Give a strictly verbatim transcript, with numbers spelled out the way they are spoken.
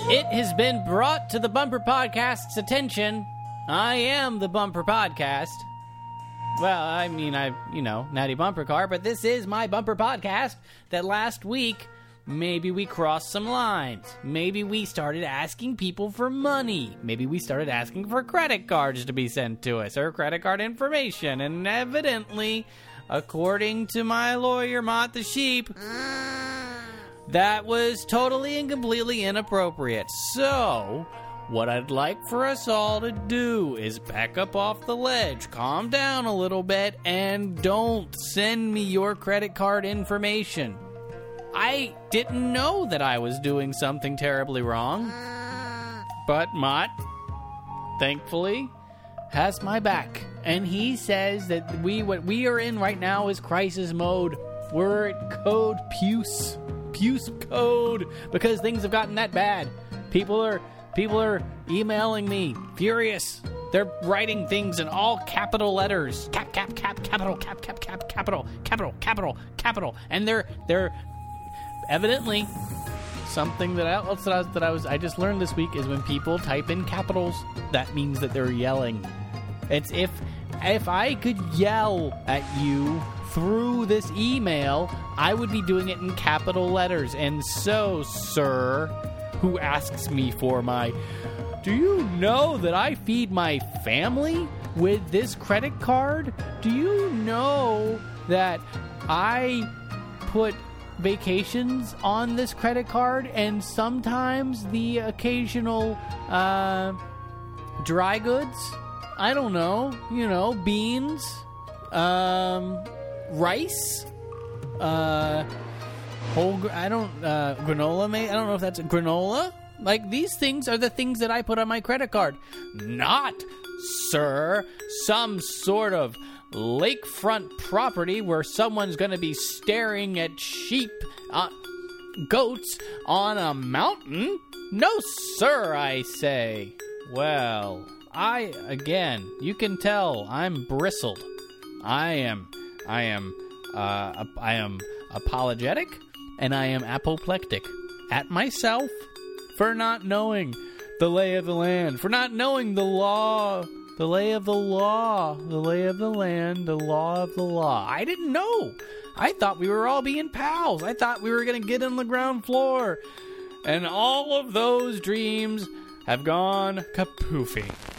It has been brought to the Bumper Podcast's attention. I am the Bumper Podcast. Well, I mean, I, you know, Natty Bumper Car, but this is my Bumper Podcast that last week, maybe we crossed some lines. Maybe we started asking people for money. Maybe we started asking for credit cards to be sent to us, or credit card information, and evidently, according to my lawyer, Mott the Sheep, that was totally and completely inappropriate. So, what I'd like for us all to do is back up off the ledge, calm down a little bit, and don't send me your credit card information. I didn't know that I was doing something terribly wrong. But Mott, thankfully, has my back. And he says that we what we are in right now is crisis mode. We're at code Puce. Puce code, because things have gotten that bad. People are people are emailing me, furious. They're writing things in all capital letters, cap, cap, cap, capital, cap, cap, cap, capital, capital, capital, capital, and they're they're evidently something that I, that I was that I was I just learned this week is when people type in capitals, that means that they're yelling. It's if if I could yell at you through this email, I would be doing it in capital letters. And so, sir, who asks me for my, do you know that I feed my family with this credit card? Do you know that I put vacations on this credit card and sometimes the occasional uh, dry goods? I don't know, you know, beans, um... rice, uh, whole, gr- I don't, uh, granola, mate. I don't know if that's a granola. Like, these things are the things that I put on my credit card. Not, sir, some sort of lakefront property where someone's going to be staring at sheep, uh, goats on a mountain. No, sir, I say. Well, I, again, you can tell I'm bristled. I am... I am, uh, I am apologetic, and I am apoplectic at myself for not knowing the lay of the land, for not knowing the law, the lay of the law, the lay of the land, the law of the law. I didn't know. I thought we were all being pals. I thought we were going to get on the ground floor. And all of those dreams have gone kapoofy.